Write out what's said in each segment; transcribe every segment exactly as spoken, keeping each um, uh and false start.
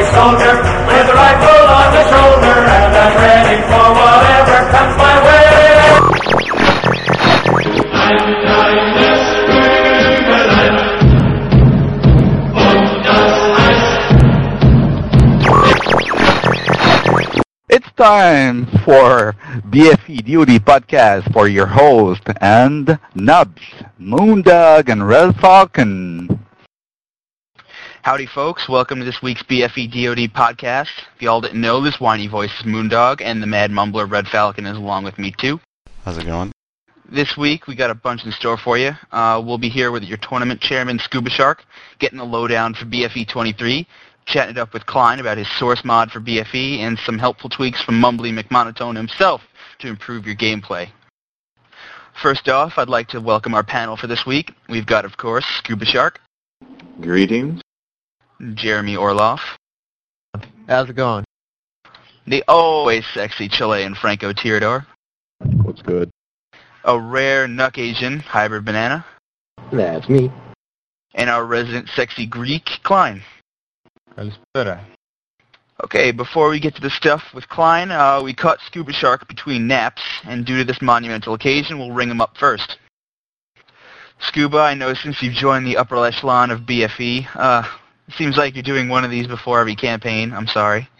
soldier with a rifle on the shoulder, and I'm ready for whatever comes my way. It's time for B F E D O D podcast for your host and Nubs, Moondog, and Red Falcon. Howdy, folks. Welcome to this week's B F E D O D podcast. If y'all didn't know, this whiny voice is Moondog, and the mad mumbler Red Falcon is along with me, too. How's it going? This week, we got a bunch in store for you. Uh, we'll be here with your tournament chairman, Scuba Shark, getting the lowdown for B F E twenty-three, chatting it up with Klein about his source mod for B F E, and some helpful tweaks from Mumbly McMonotone himself to improve your gameplay. First off, I'd like to welcome our panel for this week. We've got, of course, Scuba Shark. Greetings. Jeremy Orloff. How's it going? The always sexy Chilean Franco Tirador. What's good? A rare Nuck Asian Hybrid Banana. That's me. And our resident sexy Greek, Klein. Καλησπέρα. Okay, before we get to the stuff with Klein, uh, we caught Scuba Shark between naps, and due to this monumental occasion, we'll ring him up first. Scuba, I know since you've joined the upper echelon of B F E, uh, it seems like you're doing one of these before every campaign. I'm sorry.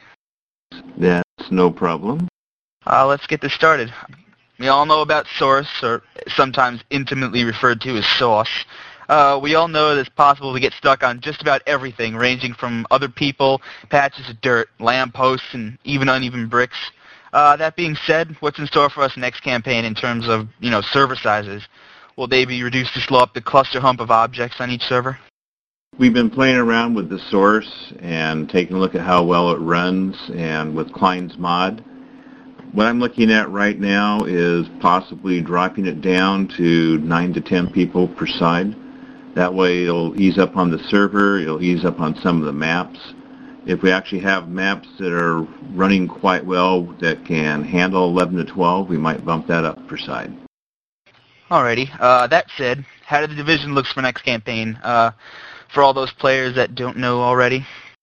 That's no problem. Uh, let's get this started. We all know about Source, or sometimes intimately referred to as Sauce. Uh, we all know that it's possible to get stuck on just about everything, ranging from other people, patches of dirt, lampposts, and even uneven bricks. Uh, that being said, what's in store for us next campaign in terms of, you know, server sizes? Will they be reduced to slow up the cluster hump of objects on each server? We've been playing around with the source and taking a look at how well it runs, and with Klein's mod. What I'm looking at right now is possibly dropping it down to nine to ten people per side. That way it'll ease up on the server, it'll ease up on some of the maps. If we actually have maps that are running quite well that can handle eleven to twelve, we might bump that up per side. Alrighty. Uh, that said, how do the division looks for next campaign? Uh, for all those players that don't know already?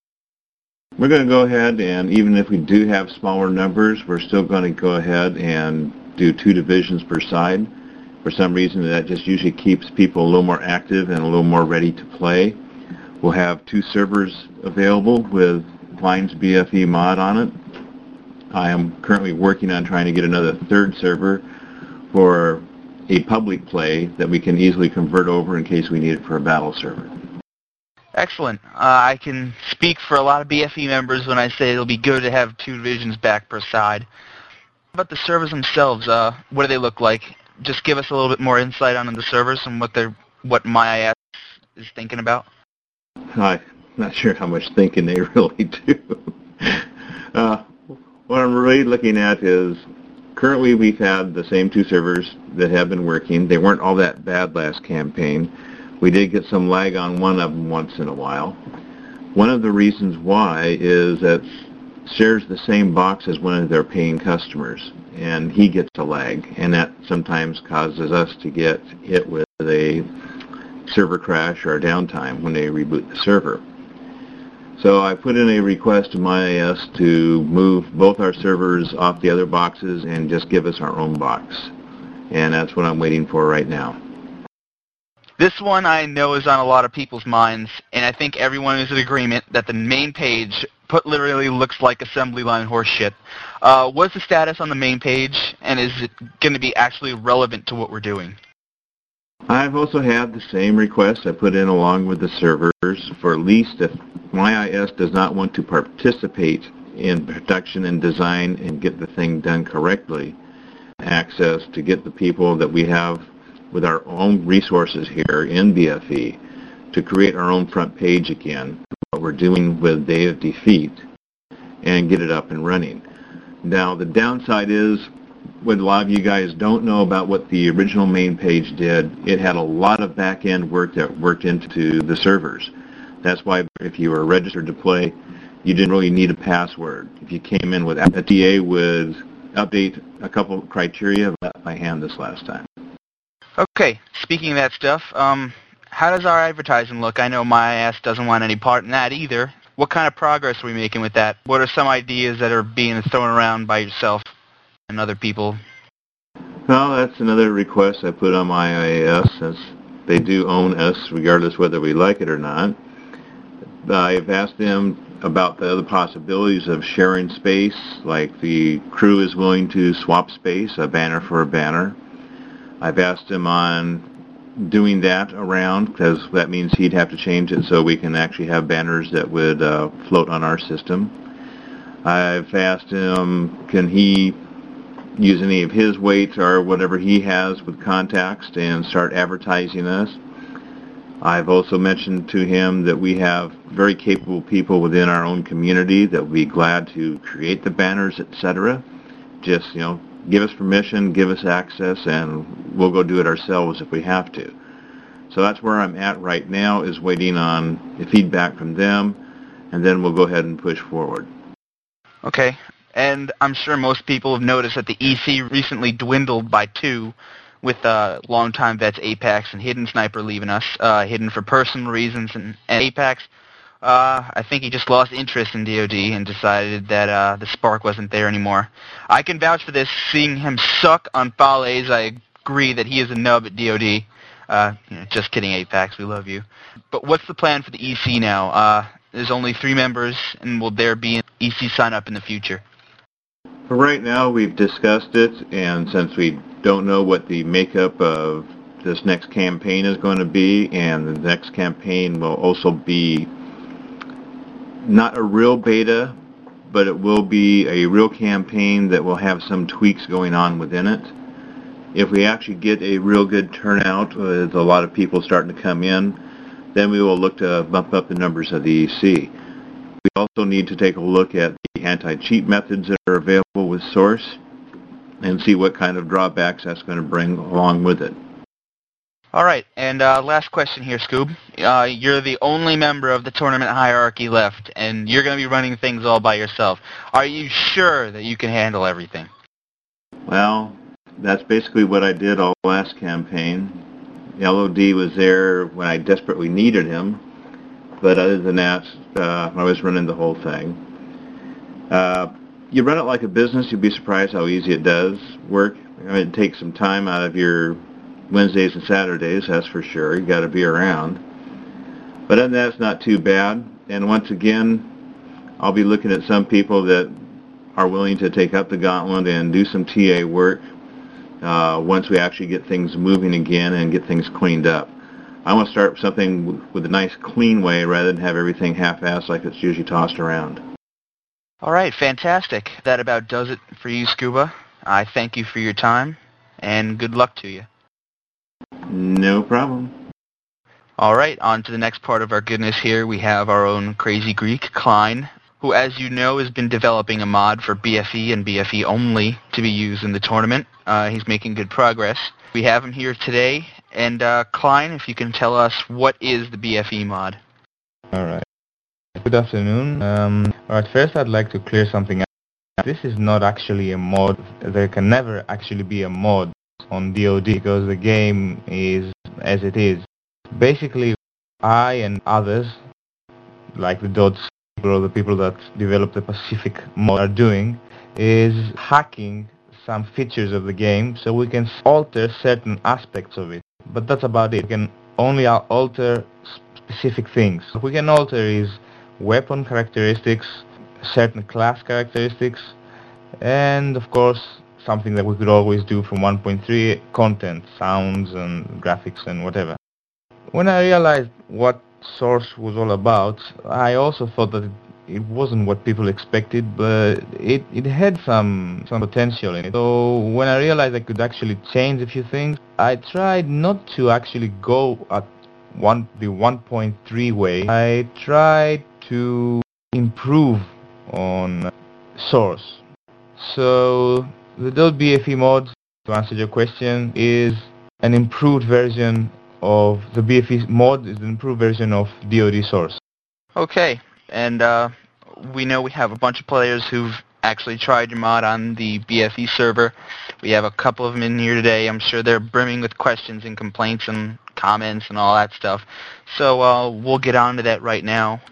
We're going to go ahead, and even if we do have smaller numbers, we're still going to go ahead and do two divisions per side. For some reason, that just usually keeps people a little more active and a little more ready to play. We'll have two servers available with Klein's B F E mod on it. I am currently working on trying to get another third server for a public play that we can easily convert over in case we need it for a battle server. Excellent. Uh, I can speak for a lot of B F E members when I say it'll be good to have two divisions back per side. How about the servers themselves? Uh, what do they look like? Just give us a little bit more insight on the servers and what they're, what my I S is thinking about. I'm not sure how much thinking they really do. uh, what I'm really looking at is currently we've had the same two servers that have been working. They weren't all that bad last campaign. We did get some lag on one of them once in a while. One of the reasons why is that shares the same box as one of their paying customers, and he gets a lag, and that sometimes causes us to get hit with a server crash or a downtime when they reboot the server. So I put in a request to my I S to move both our servers off the other boxes and just give us our own box, and that's what I'm waiting for right now. This one I know is on a lot of people's minds, and I think everyone is in agreement that the main page, put literally, looks like assembly line horse shit. Uh, what's the status on the main page, and is it going to be actually relevant to what we're doing? I've also had the same request I put in along with the servers for at least if my I S does not want to participate in production and design and get the thing done correctly, access to get the people that we have with our own resources here in B F E to create our own front page again, what we're doing with Day of Defeat, and get it up and running. Now, the downside is, what a lot of you guys don't know about what the original main page did, it had a lot of back-end work that worked into the servers. That's why if you were registered to play, you didn't really need a password. If you came in with a T A would update a couple of criteria by hand this last time. Okay, speaking of that stuff, um, how does our advertising look? I know my I S doesn't want any part in that either. What kind of progress are we making with that? What are some ideas that are being thrown around by yourself and other people? Well, that's another request I put on my I I S, since they do own us regardless whether we like it or not. I've asked them about the other possibilities of sharing space, like the crew is willing to swap space, a banner for a banner. I've asked him on doing that around, because that means he'd have to change it so we can actually have banners that would uh, float on our system. I've asked him, can he use any of his weight or whatever he has with contacts and start advertising us. I've also mentioned to him that we have very capable people within our own community that would be glad to create the banners, et cetera. Just, you know, give us permission, give us access, and we'll go do it ourselves if we have to. So that's where I'm at right now, is waiting on the feedback from them, and then we'll go ahead and push forward. Okay, and I'm sure most people have noticed that the E C recently dwindled by two, with uh, longtime vets Apex and Hidden Sniper leaving us, uh, Hidden for personal reasons, and, and Apex, uh, I think he just lost interest in D O D and decided that uh, the spark wasn't there anymore. I can vouch for this, seeing him suck on Falaise. I agree that he is a nub at D O D. Uh, you know, just kidding, Apex, we love you. But what's the plan for the E C now? Uh, there's only three members, and will there be an E C sign-up in the future? For right now, we've discussed it, and since we don't know what the makeup of this next campaign is going to be, and the next campaign will also be not a real beta, but it will be a real campaign that will have some tweaks going on within it. If we actually get a real good turnout with a lot of people starting to come in, then we will look to bump up the numbers of the E C. We also need to take a look at the anti-cheat methods that are available with Source and see what kind of drawbacks that's going to bring along with it. All right, and uh, last question here, Scoob. Uh, you're the only member of the tournament hierarchy left, and you're going to be running things all by yourself. Are you sure that you can handle everything? Well, that's basically what I did all last campaign. L O D was there when I desperately needed him, but other than that, uh, I was running the whole thing. Uh, you run it like a business, you'd be surprised how easy it does work. I mean, it takes some time out of your Wednesdays and Saturdays, that's for sure. You got to be around. But other than that, it's not too bad. And once again, I'll be looking at some people that are willing to take up the gauntlet and do some T A work uh, once we actually get things moving again and get things cleaned up. I want to start something with a nice clean way rather than have everything half-assed like it's usually tossed around. All right, fantastic. That about does it for you, Scuba. I thank you for your time, and good luck to you. No problem. All right, on to the next part of our goodness here. We have our own crazy Greek, Klein, who, as you know, has been developing a mod for B F E and B F E only to be used in the tournament. Uh, he's making good progress. We have him here today. And uh, Klein, if you can tell us, what is the B F E mod? All right. Good afternoon. Um, all right, first I'd like to clear something up. This is not actually a mod. There can never actually be a mod on D O D because the game is as it is. Basically, I and others, like the Dodge or the people that developed the Pacific mod are doing, is hacking some features of the game so we can alter certain aspects of it. But that's about it. We can only alter specific things. What we can alter is weapon characteristics, certain class characteristics, and of course something that we could always do from one point three, content, sounds and graphics and whatever. When I realized what Source was all about, I also thought that it, it wasn't what people expected, but it, it had some, some potential in it. So when I realized I could actually change a few things, I tried not to actually go at one, the one point three way. I tried to improve on Source. So the .bfe mod, to answer your question, is an improved version of the B F E mod, is an improved version of D O D Source. Okay, and uh, we know we have a bunch of players who've actually tried your mod on the B F E server. We have a couple of them in here today. I'm sure they're brimming with questions and complaints and comments and all that stuff. So uh, we'll get on to that right now.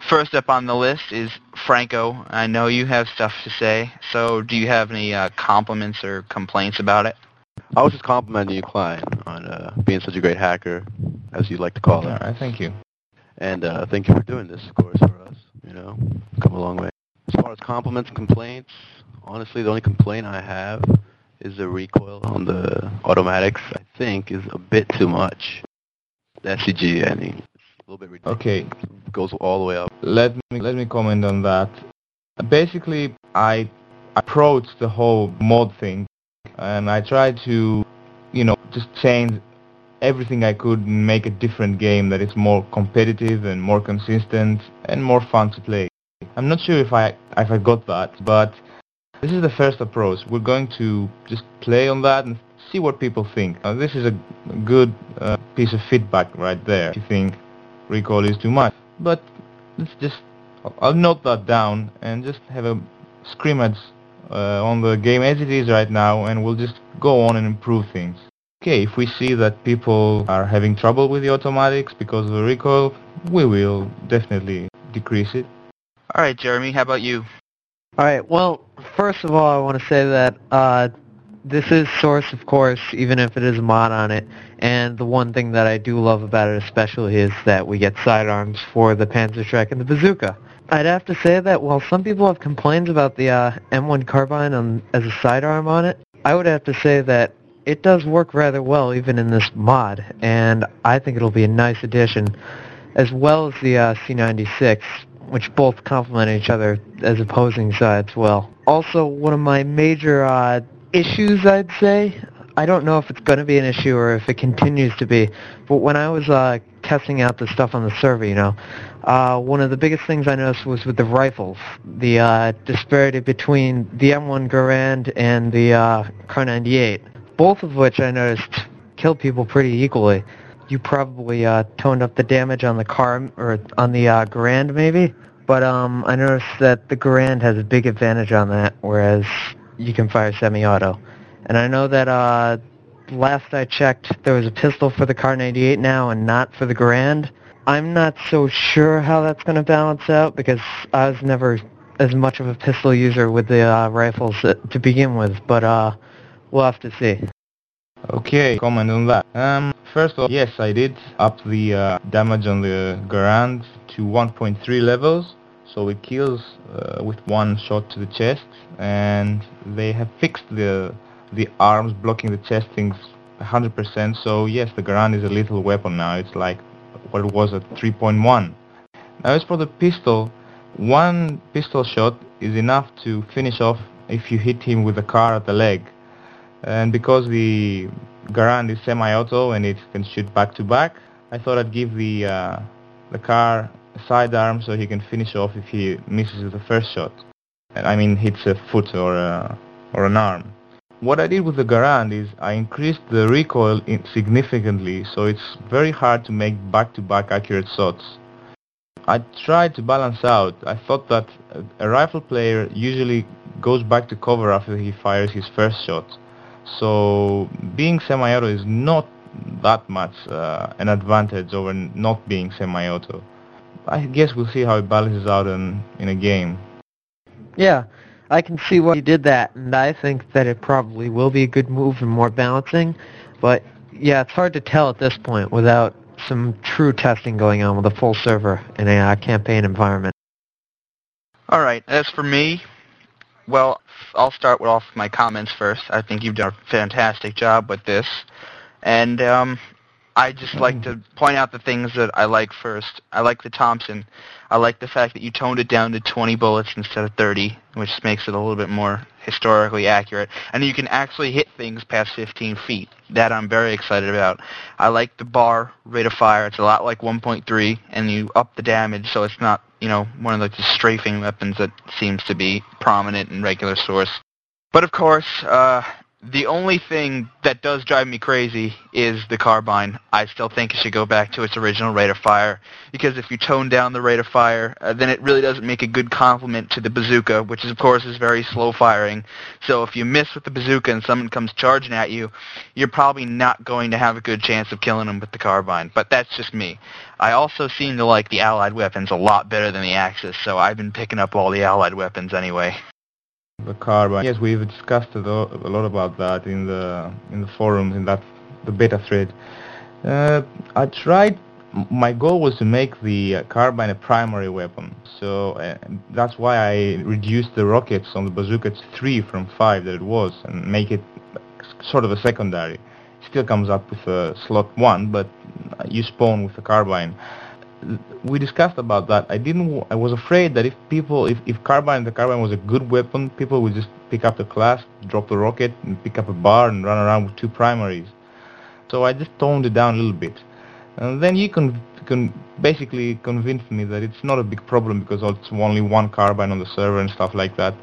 first up on the list is Franco. I know you have stuff to say, so do you have any uh, compliments or complaints about it? I was just complimenting you, Klein, on uh, being such a great hacker, as you like to call All it. right, thank you. And uh, thank you for doing this, of course, for us. You know, come a long way. As far as compliments and complaints, honestly, the only complaint I have is the recoil on the automatics. I think is a bit too much. The S C G, I mean, it's a little bit ridiculous. Okay, It goes all the way up. let me let me comment on that. Basically, I approached the whole mod thing, and I tried to, you know, just change everything I could and make a different game that is more competitive and more consistent and more fun to play. I'm not sure if I if I got that, but this is the first approach. We're going to just play on that and see what people think. Uh, this is a good uh, piece of feedback right there. If you think recoil is too much, but let's just I'll note that down and just have a scrimmage uh, on the game as it is right now, and we'll just go on and improve things. Okay, if we see that people are having trouble with the automatics because of the recoil, we will definitely decrease it. All right, Jeremy, how about you? All right. Well, first of all, I want to say that uh, this is Source, of course, even if it is a mod on it. And the one thing that I do love about it especially is that we get sidearms for the Panzerschreck and the bazooka. I'd have to say that while some people have complaints about the uh, M one carbine on, as a sidearm on it, I would have to say that it does work rather well even in this mod, and I think it'll be a nice addition, as well as the uh, C ninety-six, which both complement each other as opposing sides well. Also, one of my major uh, issues, I'd say, I don't know if it's going to be an issue or if it continues to be, but when I was uh, testing out the stuff on the server, you know, uh, one of the biggest things I noticed was with the rifles, the uh, disparity between the M one Garand and the uh, Kar ninety-eight, both of which I noticed kill people pretty equally. You probably uh, toned up the damage on the Kar, or on the uh, Garand maybe, but um, I noticed that the Garand has a big advantage on that, whereas you can fire semi-auto. And I know that uh, last I checked, there was a pistol for the Kar ninety-eight now and not for the Garand. I'm not so sure how that's going to balance out because I was never as much of a pistol user with the uh, rifles to begin with, but uh, we'll have to see. Okay, comment on that. Um, first of all, yes, I did up the uh, damage on the Garand to one point three levels, so it kills uh, with one shot to the chest, and they have fixed the the arms blocking the chest things one hundred percent, so yes, the Garand is a lethal weapon now. It's like what it was at three point one. Now as for the pistol, one pistol shot is enough to finish off if you hit him with the car at the leg. And because the Garand is semi-auto and it can shoot back to back, I thought I'd give the uh, the car a sidearm so he can finish off if he misses the first shot. And I mean hits a foot or a, or an arm. What I did with the Garand is I increased the recoil in significantly, so it's very hard to make back-to-back accurate shots. I tried to balance out. I thought that a, a rifle player usually goes back to cover after he fires his first shot. So being semi-auto is not that much uh, an advantage over not being semi-auto. I guess we'll see how it balances out in, in a game. Yeah, I can see why you did that, and I think that it probably will be a good move and more balancing, but yeah, it's hard to tell at this point without some true testing going on with a full server in a uh, campaign environment. All right, as for me, well, I'll start with off my comments first. I think you've done a fantastic job with this, and um, I just like to point out the things that I like first. I like the Thompson. I like the fact that you toned it down to twenty bullets instead of thirty, which makes it a little bit more historically accurate. And you can actually hit things past fifteen feet. That I'm very excited about. I like the bar rate of fire. It's a lot like one point three, and you up the damage so it's not, you know, one of the strafing weapons that seems to be prominent in regular Source. But of course, uh, The only thing that does drive me crazy is the carbine. I still think it should go back to its original rate of fire, because if you tone down the rate of fire, uh, then it really doesn't make a good complement to the bazooka, which is, of course is very slow firing. So if you miss with the bazooka and someone comes charging at you, you're probably not going to have a good chance of killing them with the carbine. But that's just me. I also seem to like the Allied weapons a lot better than the Axis, so I've been picking up all the Allied weapons anyway. The carbine. Yes, we've discussed a lot, a lot about that in the in the forums, in that the beta thread. Uh, I tried. My goal was to make the uh, carbine a primary weapon, so uh, that's why I reduced the rockets on the bazooka to three from five that it was, and make it sort of a secondary. Still comes up with a slot one, but you spawn with the carbine. We discussed about that. I didn't. I was afraid that if people, if, if carbine, the carbine was a good weapon, people would just pick up the class, drop the rocket, and pick up a bar and run around with two primaries. So I just toned it down a little bit, and then you can can basically convince me that it's not a big problem because it's only one carbine on the server and stuff like that.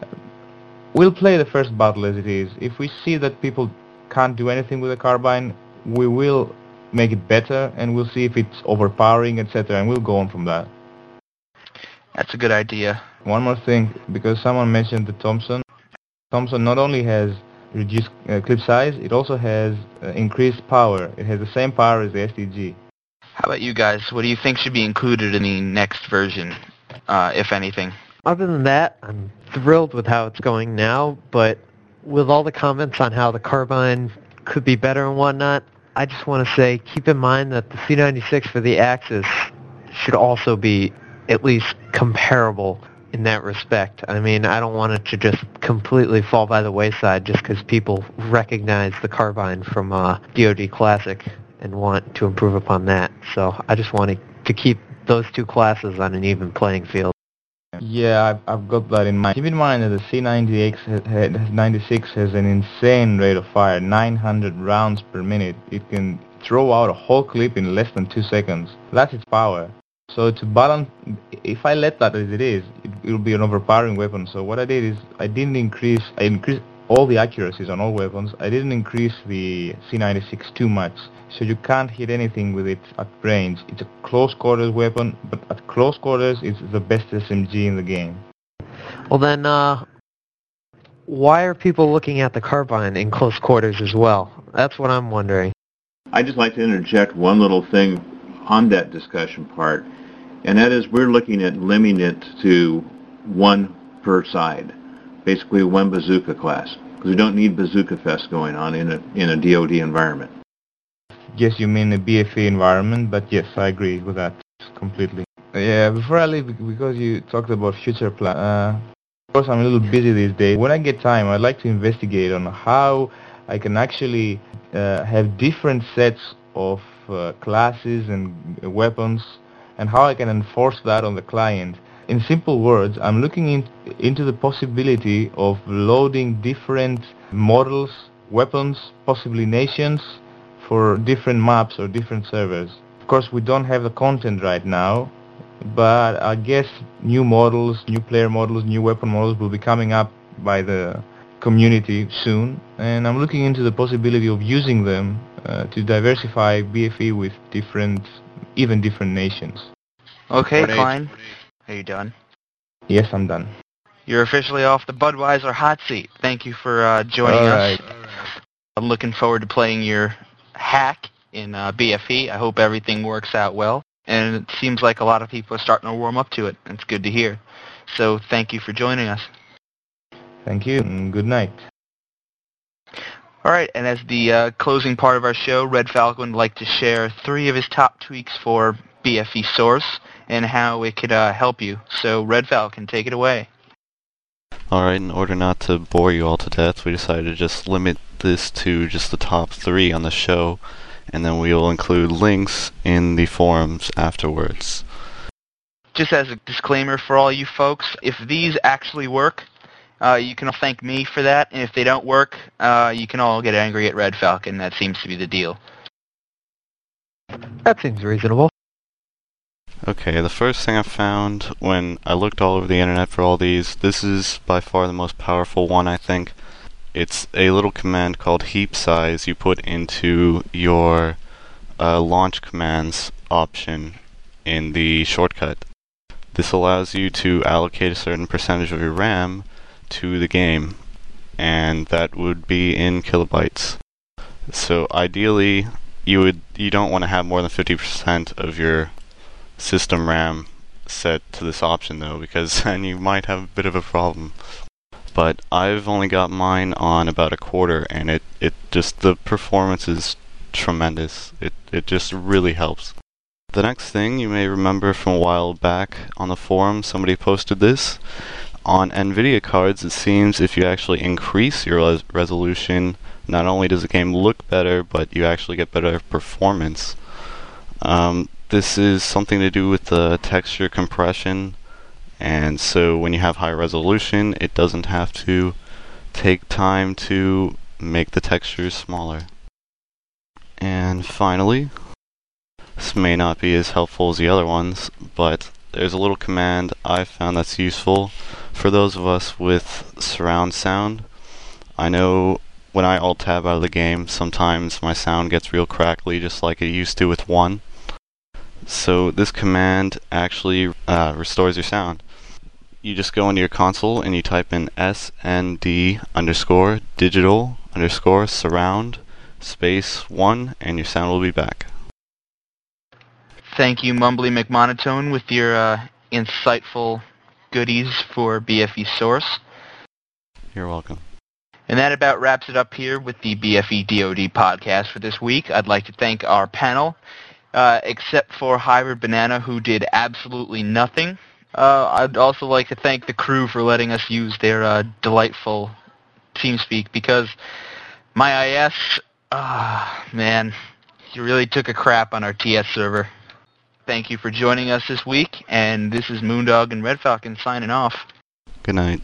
We'll play the first battle as it is. If we see that people can't do anything with the carbine, we will make it better, and we'll see if it's overpowering, et cetera, and we'll go on from that. That's a good idea. One more thing, because someone mentioned the Thompson. Thompson not only has reduced uh, clip size, it also has uh, increased power. It has the same power as the S T G. How about you guys? What do you think should be included in the next version, uh, if anything? Other than that, I'm thrilled with how it's going now, but with all the comments on how the carbine could be better and whatnot, I just want to say, keep in mind that the C ninety-six for the Axis should also be at least comparable in that respect. I mean, I don't want it to just completely fall by the wayside just because people recognize the carbine from uh, D O D Classic and want to improve upon that. So I just wanted to keep those two classes on an even playing field. Yeah, I've, I've got that in mind. Keep in mind that the C ninety-six has, ninety-six has an insane rate of fire, nine hundred rounds per minute. It can throw out a whole clip in less than two seconds. That's its power. So to balance, if I let that as it is, it, it'll be an overpowering weapon. So what I did is I didn't increase, I increased all the accuracies on all weapons. I didn't increase the C ninety-six too much. So you can't hit anything with it at range. It's a close quarters weapon, but at close quarters it's the best S M G in the game. Well then, uh, why are people looking at the carbine in close quarters as well? That's what I'm wondering. I'd just like to interject one little thing on that discussion part, and that is we're looking at limiting it to one per side, basically one bazooka class, because we don't need Bazooka Fest going on in a in a D O D environment. Yes, you mean a B F E environment, but yes, I agree with that completely. Yeah, before I leave, because you talked about future plans, uh, of course I'm a little busy these days. When I get time, I'd like to investigate on how I can actually uh, have different sets of uh, classes and weapons, and how I can enforce that on the client. In simple words, I'm looking in, into the possibility of loading different models, weapons, possibly nations, for different maps or different servers. Of course, we don't have the content right now, but I guess new models, new player models, new weapon models will be coming up by the community soon, and I'm looking into the possibility of using them uh, to diversify B F E with different, even different nations. Okay, Klein, are you done? Yes, I'm done. You're officially off the Budweiser hot seat. Thank you for uh, joining All us. right. I'm looking forward to playing your hack in uh, B F E. I hope everything works out well, and it seems like a lot of people are starting to warm up to it. It's good to hear. So thank you for joining us. Thank you, and good night. All right, and as the uh, closing part of our show, Red Falcon would like to share three of his top tweaks for B F E Source and how it could uh, help you. So Red Falcon, take it away. Alright, in order not to bore you all to death, we decided to just limit this to just the top three on the show, and then we will include links in the forums afterwards. Just as a disclaimer for all you folks, if these actually work, uh, you can all thank me for that, and if they don't work, uh, you can all get angry at Red Falcon. That seems to be the deal. That seems reasonable. Okay, the first thing I found when I looked all over the internet for all these, this is by far the most powerful one, I think. It's a little command called heap size you put into your uh, launch commands option in the shortcut. This allows you to allocate a certain percentage of your RAM to the game, and that would be in kilobytes. So ideally, you would you don't want to have more than fifty percent of your system RAM set to this option though, because then you might have a bit of a problem. But I've only got mine on about a quarter, and it, it just, the performance is tremendous. It, it just really helps. The next thing you may remember from a while back on the forum, somebody posted this. On NVIDIA cards, it seems if you actually increase your res resolution, not only does the game look better, but you actually get better performance. Um, this is something to do with the texture compression. And so when you have high resolution, it doesn't have to take time to make the textures smaller. And finally, this may not be as helpful as the other ones, but there's a little command I found that's useful for those of us with surround sound. I know when I alt-tab out of the game, sometimes my sound gets real crackly just like it used to with one. So this command actually uh, restores your sound. You just go into your console and you type in S N D underscore digital underscore surround space one, and your sound will be back. Thank you, Mumbly McMonotone, with your uh, insightful goodies for B F E Source. You're welcome. And that about wraps it up here with the B F E D O D podcast for this week. I'd like to thank our panel, uh, except for Hybrid Banana, who did absolutely nothing. Uh, I'd also like to thank the crew for letting us use their uh, delightful TeamSpeak, because my I S, ah, uh, man, you really took a crap on our T S server. Thank you for joining us this week, and this is Moondog and Red Falcon signing off. Good night.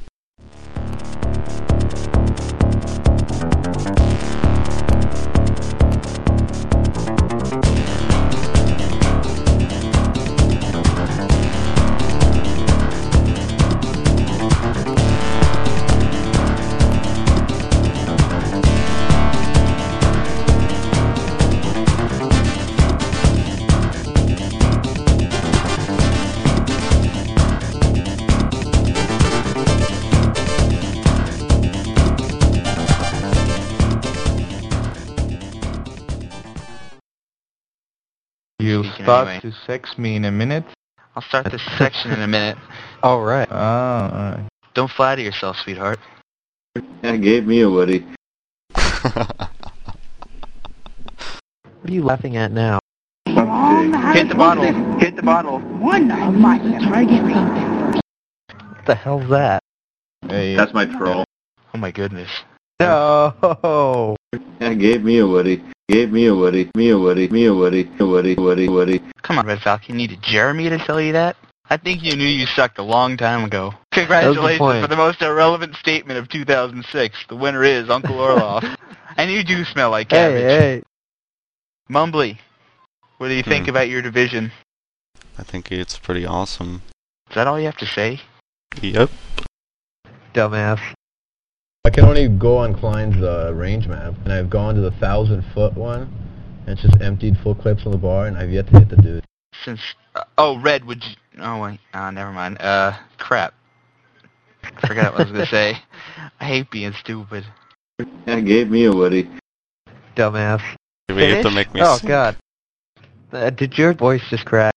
You Speaking start anyway. to sex me in a minute? I'll start this section in a minute. All right. Oh, alright. Don't flatter yourself, sweetheart. That gave me a Woody. What are you laughing at now? Hit the bottle. Hit the bottle. One of my target range. What the hell's that? Hey, That's my troll. Oh my goodness. No. That gave me a Woody. Gave me a Woody. Me a Woody. Me a Woody. A Woody. Woody. Woody. Come on, Red Falcon. You needed Jeremy to tell you that? I think you knew you sucked a long time ago. Congratulations point. for the most irrelevant statement of two thousand six. The winner is Uncle Orloff. And you do smell like cabbage. Hey, hey. Mumbly, what do you think Hmm. about your division? I think it's pretty awesome. Is that all you have to say? Yep. Dumbass. I can only go on Klein's uh, range map, and I've gone to the thousand foot one, and it's just emptied full clips on the bar, and I've yet to hit the dude. Since, uh, oh, Red, would you, oh wait, ah, never mind. Uh, crap. Forgot what I was going to say. I hate being stupid. That gave me a Woody. Dumbass. We have to Finish? make me Oh, sing. God. Uh, did your voice just crack?